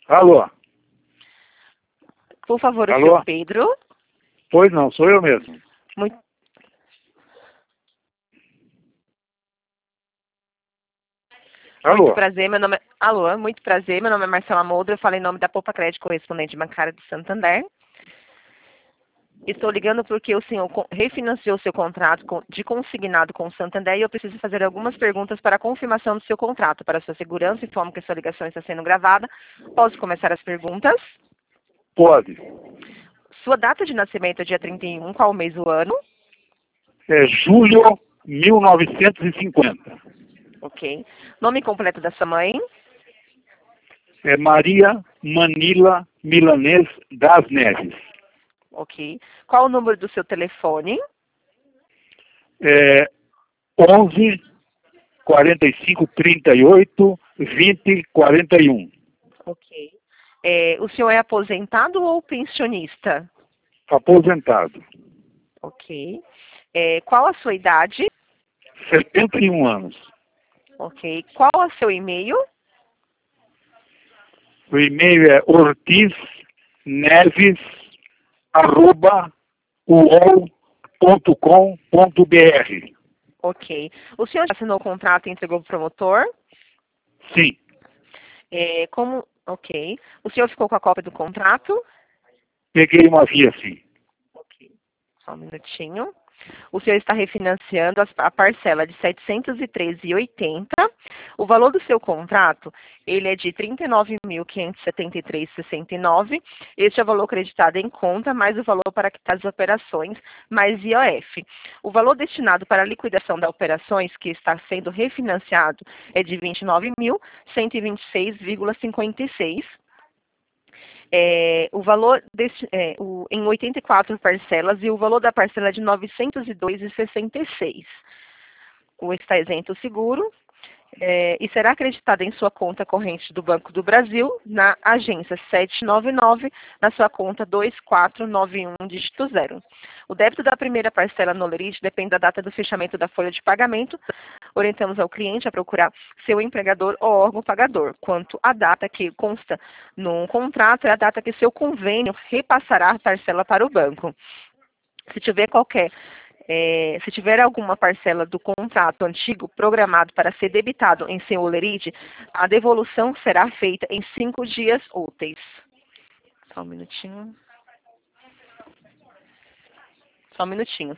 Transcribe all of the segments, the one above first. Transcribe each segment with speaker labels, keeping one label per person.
Speaker 1: Alô?
Speaker 2: Por favor, o
Speaker 1: Alô?
Speaker 2: senhor Pedro.
Speaker 1: Pois não, sou eu mesmo.
Speaker 2: Muito,
Speaker 1: Alô?
Speaker 2: muito prazer, meu nome é... Alô, muito prazer, meu nome é Marcela Moldra, eu falo em nome da Poupa Crédito, correspondente bancária do Santander. Estou ligando porque o senhor refinanciou seu contrato de consignado com o Santander e eu preciso fazer algumas perguntas para a confirmação do seu contrato. Para sua segurança, informo que a sua ligação está sendo gravada. Posso começar as perguntas?
Speaker 1: Pode.
Speaker 2: Sua data de nascimento é dia 31, qual o mês do ano?
Speaker 1: É julho 1950.
Speaker 2: Ok. Nome completo da sua mãe?
Speaker 1: É Maria Manila Milanês das Neves.
Speaker 2: Ok. Qual o número do seu telefone?
Speaker 1: É 11 45 38 20 41.
Speaker 2: Ok. O senhor é aposentado ou pensionista?
Speaker 1: Aposentado.
Speaker 2: Ok. Qual a sua idade?
Speaker 1: 71 anos.
Speaker 2: Ok. Qual é o seu e-mail?
Speaker 1: O e-mail é ortizneves@uol.com.br.
Speaker 2: Ok. O senhor já assinou o contrato e entregou para o promotor?
Speaker 1: Sim,
Speaker 2: Ok. O senhor ficou com a cópia do contrato?
Speaker 1: peguei uma via sim.
Speaker 2: Ok. Só um minutinho. O senhor está refinanciando a parcela de R$ 713,80. O valor do seu contrato, ele é de R$ 39.573,69. Este é o valor creditado em conta, mais o valor para quitar as operações, mais IOF. O valor destinado para a liquidação das operações que está sendo refinanciado é de R$ 29.126,56. O valor em 84 parcelas e o valor da parcela é de R$ 902,66. O está isento o seguro e será acreditado em sua conta corrente do Banco do Brasil, na agência 799, na sua conta 2491, dígito 0. O débito da primeira parcela no Lerite depende da data do fechamento da folha de pagamento. Orientamos ao cliente a procurar seu empregador ou órgão pagador. Quanto à data que consta no contrato, é a data que seu convênio repassará a parcela para o banco. Se tiver alguma parcela do contrato antigo programado para ser debitado em seu Olerite, a devolução será feita em 5 dias úteis. Só um minutinho. Só um minutinho.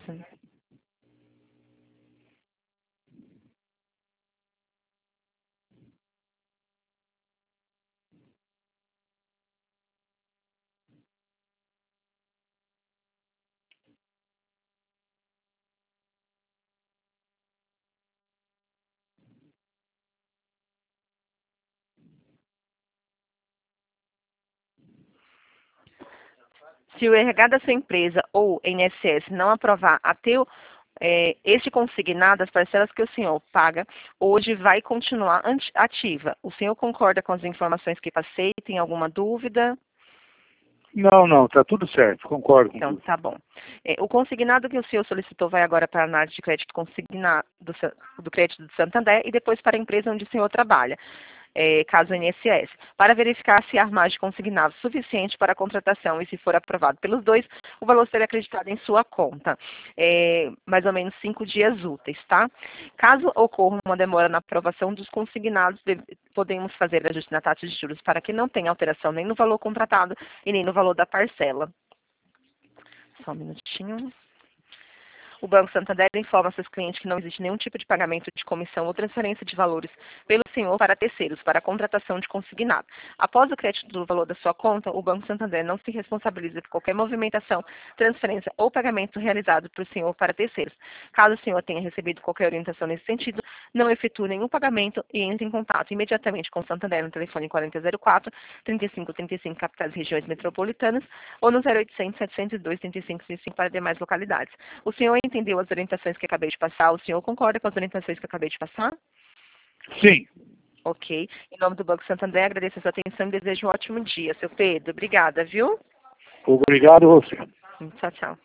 Speaker 2: Se o RH da sua empresa ou INSS não aprovar até este consignado, as parcelas que o senhor paga hoje vai continuar ativa. O senhor concorda com as informações que passei? Tem alguma dúvida?
Speaker 1: Não, tá tudo certo, concordo com
Speaker 2: Então,
Speaker 1: tudo.
Speaker 2: tá bom. O consignado que o senhor solicitou vai agora para a análise de crédito consignado do crédito do Santander e depois para a empresa onde o senhor trabalha, caso INSS, para verificar se há margem consignado suficiente para a contratação e se for aprovado pelos dois, o valor será acreditado em sua conta. Mais ou menos 5 dias úteis, tá? Caso ocorra uma demora na aprovação dos consignados, podemos fazer ajuste na taxa de juros para que não tenha alteração nem no valor contratado e nem no valor da parcela. Só um minutinho. O Banco Santander informa seus clientes que não existe nenhum tipo de pagamento de comissão ou transferência de valores pelo senhor para terceiros, para a contratação de consignado. Após o crédito do valor da sua conta, o Banco Santander não se responsabiliza por qualquer movimentação, transferência ou pagamento realizado por senhor para terceiros. Caso o senhor tenha recebido qualquer orientação nesse sentido, não efetue nenhum pagamento e entre em contato imediatamente com o Santander no telefone 4004-3535, capitais e regiões metropolitanas, ou no 0800 702 3565 para demais localidades. O senhor entendeu as orientações que acabei de passar? O senhor concorda com as orientações que acabei de passar?
Speaker 1: Sim,
Speaker 2: Ok. Em nome do Banco Santander, agradeço a sua atenção e desejo um ótimo dia, seu Pedro. Obrigada, viu?
Speaker 1: obrigado a você.
Speaker 2: Tchau, tchau.